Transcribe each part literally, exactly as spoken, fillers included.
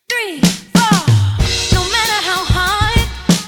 three, four. No matter how hard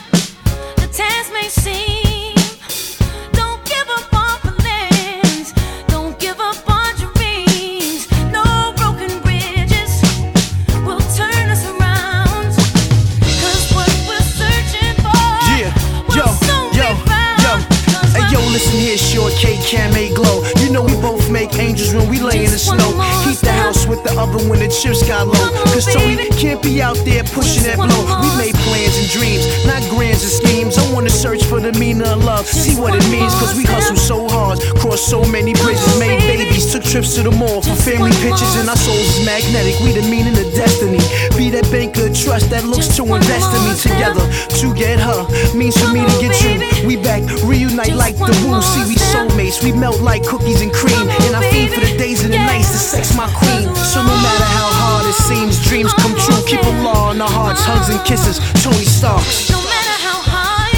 the task may seem, don't give up on plans, don't give up on dreams. No broken bridges will turn us around, 'cause what we're searching for Yeah, will yo, soon yo, be found. yo. Hey yo, listen here, short K, Cam A Glow. You know we both make angels when we lay in the snow. Heat the house with the oven when the chips got low. Cause Tony can't be out there pushing that blow. We made plans and dreams, not grants and schemes. I wanna search for the meaning of love, see what it means. Cause we hustle so hard, crossed so many bridges, made babies, took trips to the mall for family pictures. And our souls is magnetic, we the meaning of destiny. Be that bank of trust that looks to invest in me. Together to get her means for me to get you. We back, reunite like the woo. See, we soulmates, we melt like cookies and cream. And I feed for the days and the nights to sex my queen. So no matter how hard it seems, dreams come true. Keep a law in our hearts, hugs and kisses, Tony Starks. No matter how hard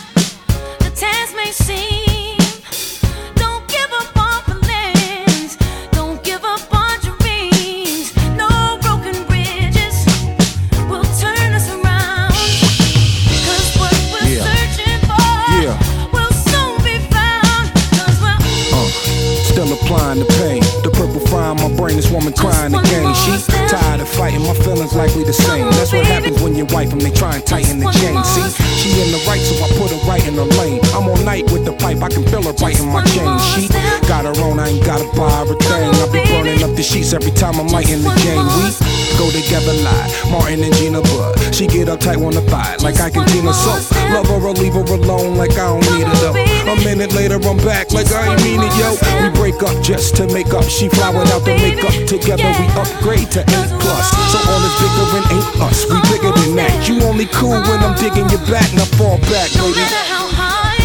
the task may seem, don't give up on plans, don't give up on dreams. No broken bridges will turn us around, 'cause what we're Yeah. searching for Yeah. will soon be found. 'Cause we're Uh, still applying the pain. The purple frying my brain, this woman crying again. She tired of fighting, my feelings likely the same. That's what happens when you wipe them, they try and tighten the chain. See, she in the right, so I put her right in the lane. I'm all night with the pipe, I can feel her biting my chain. She got her own, I ain't gotta buy her a thing. I be burning up the sheets every time I'm lighting the game. We go together like Martin and Gina, but she get uptight on the thigh like I can Tina. So love her or leave her alone like I don't need her though. A minute later I'm back like I ain't mean it, yo. We break up just to make up. She flowered out the makeup. Together we upgrade to A plus. So all this bigger and ain't us. We bigger than that. You only cool when I'm digging your back. Now fall back, no baby. matter how hard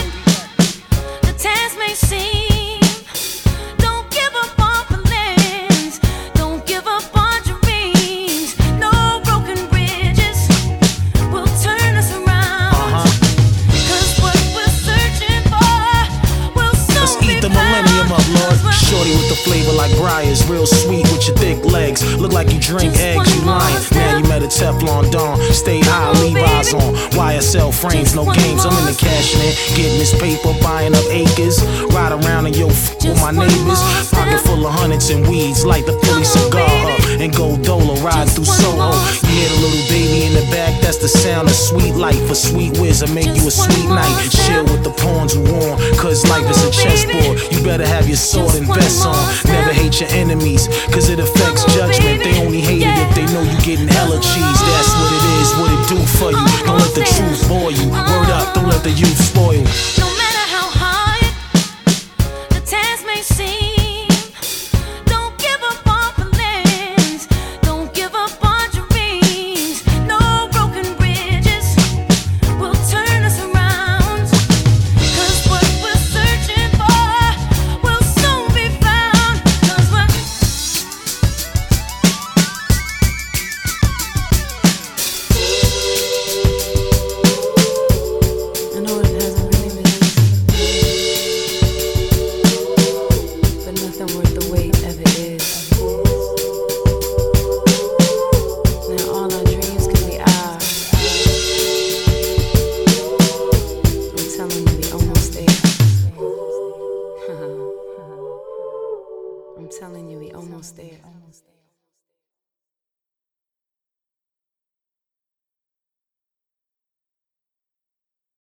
the task may seem, don't give up on plans, don't give up on dreams. No broken bridges will turn us around, 'cause what we're searching for will soon Let's be eat the found. millennium up, Lord. 'Cause we're Shorty with the flavor like Briar's, real sweet with your thick legs. Look like you drink eggs, you lying. Now you met a Teflon Don. Stay high, Levi's on. Y S L frames, no games. I'm in the cashing in, getting this paper, buying up acres. Ride around in your f with my neighbors. Pocket full of hundreds and weeds, like the Philly cigar up. And go dolo, riding through Soho. You hear the little baby in the back, that's the sound of sweet life. For sweet whiz, I make you a sweet night. Chill with the pawns who won, 'cause life is a chessboard. You better have your sword and vest on. Never hate your enemies, 'cause it affects judgment. They only hate it if they know you getting hella cheese. That's what it is, what it do for you. Don't let the truth bore you. Word up, don't let the youth spoil.